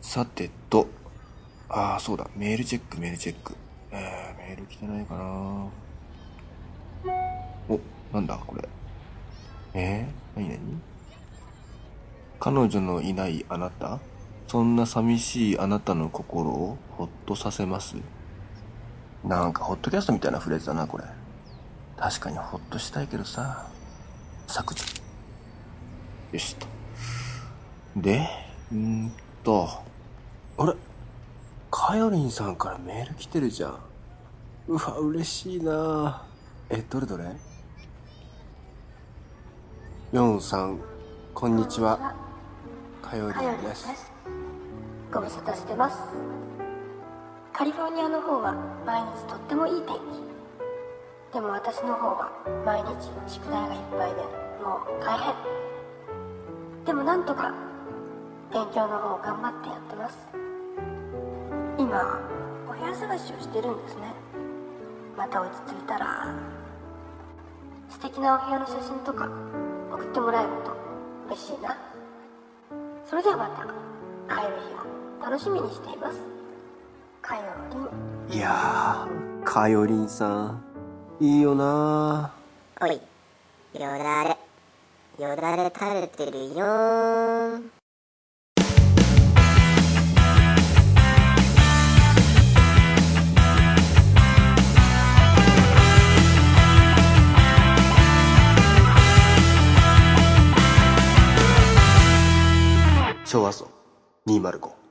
さてと、そうだ、メールチェック。メール来てないかな。お、なんだこれ。何彼女のいないあなた、そんな寂しいあなたの心をほっとさせます。なんかホットキャストみたいなフレーズだな、これ。確かにホッとしたいけどさ。削除。よしと。で、あれ、かよりんさんからメール来てるじゃん。うわ、嬉しいな。どれヨンさん、こんにちは。かよりんです。 ご無沙汰してます。カリフォルニアの方は毎日とってもいい天気。でも私の方は毎日宿題がいっぱいでもう大変。でもなんとか勉強の方頑張ってやってます。今お部屋探しをしてるんですね。また落ち着いたら素敵なお部屋の写真とか送ってもらえると嬉しいな。それではまた会える日を楽しみにしています。かよりん。 いやー、かよりんさんいいよな。 おい、よだれ垂れてるよー。 昭和層205。